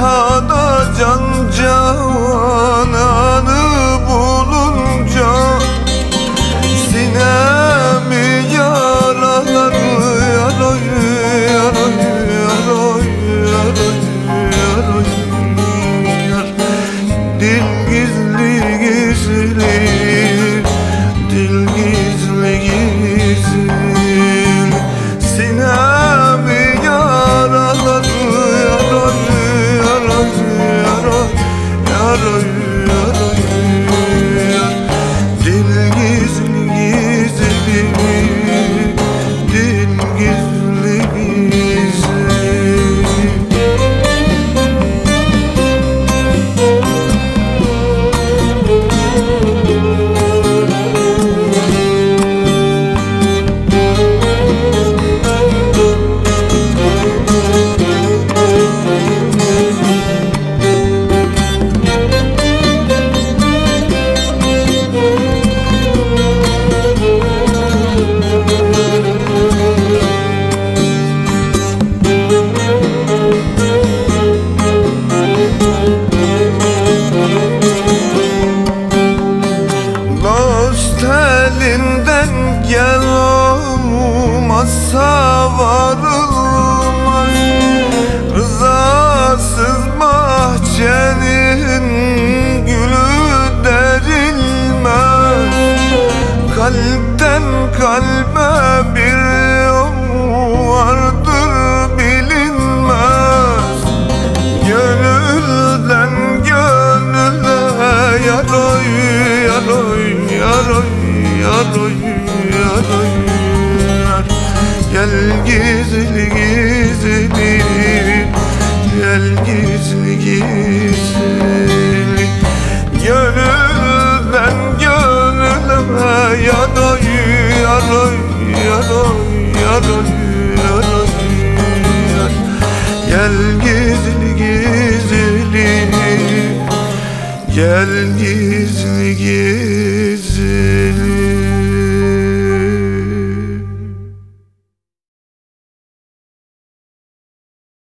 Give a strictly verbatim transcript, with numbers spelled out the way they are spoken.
cihada can cananı bulunca sinemi yaralar yaray yaray yaray yaray yaray yar. Dil gizli gizli, dil gizli gizli sinemi yaralar yaray yaray yaray yaray yaray yar. Dil gizli gizli, dil gizli gizli. Dost elinden gel olmazsa varılmaz. Rızasız bahçenin gülü derilmez. Kalpten kalbe bir yol vardır bilinmez. Gönülden gönüle yaray yaray yaray yaray yaray yar. Gel gizli gizli, gel gizli gizli. Gönülden gönüle yaray yaray yaray yaray yaray yar. Gel gizli gizli, gel gizli gizli.